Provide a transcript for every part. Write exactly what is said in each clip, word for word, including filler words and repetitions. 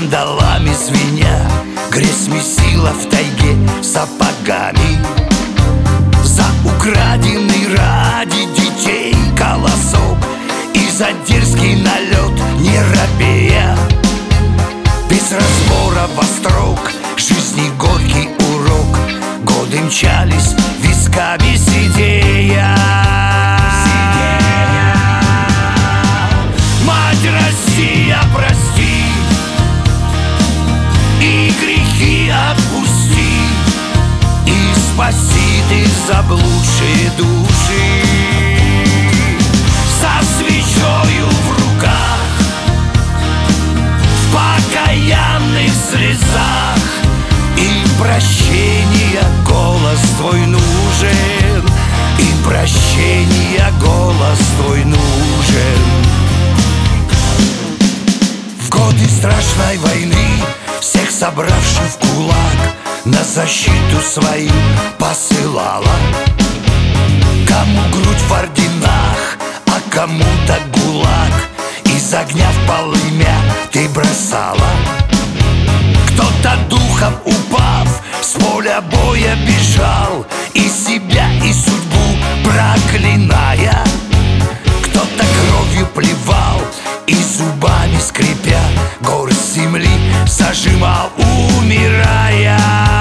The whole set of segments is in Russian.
кандалами звеня, грязь месила в тайге сапогами. За украденный ради детей колосок и за дерзкий налет не робея. Без разбора во строк жизни горький урок, годы мчались висками сидея. Мать Россия, прости, и грехи отпусти, и спаси ты заблудшие души. Со свечою в руках, в покаянных слезах, и прощения голос твой нужен, и прощения голос твой нужен. В годы страшной войны всех собравших в кулак на защиту свою посылала. Кому грудь в орденах, а кому-то гулаг, из огня в полымя ты бросала. Кто-то духом упав с поля боя бежал, и себя, и судьбу проклиная. Кто-то кровью плевал и зубами скрипя горсть земли сожимал, умирая.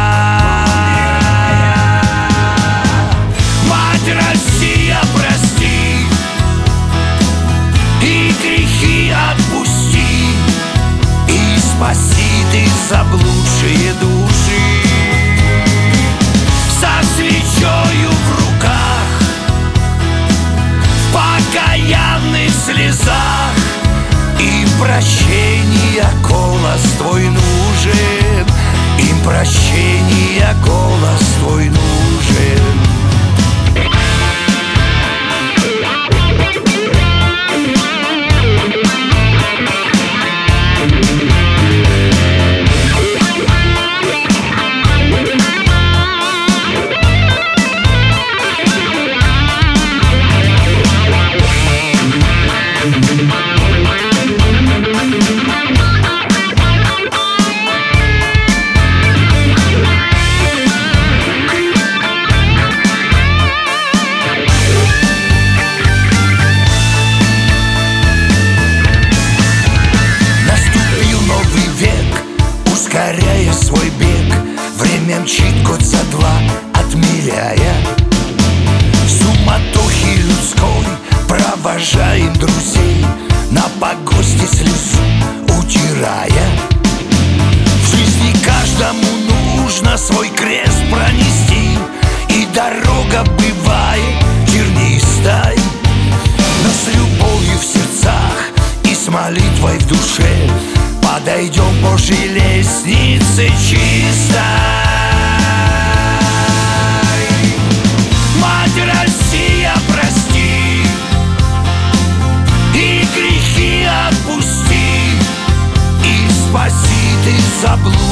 Мать Россия, прости, и грехи отпусти, и спаси ты заблудшие души. Со свечою в руках, в покаянных слезах, и прощения голос твой нужен, им прощения голос твой нужен. Ускоряя свой бег, время мчит год за два, отмеряя. В суматохе людской провожаем друзей, на погосте слезу утирая. В жизни каждому нужно свой крест пронести, и дорога бывает тернистой. Но с любовью в сердцах и с молитвой в душе подойдем к Божьей лестнице чистой. Мать Россия, прости, и грехи отпусти, и спаси ты заблудших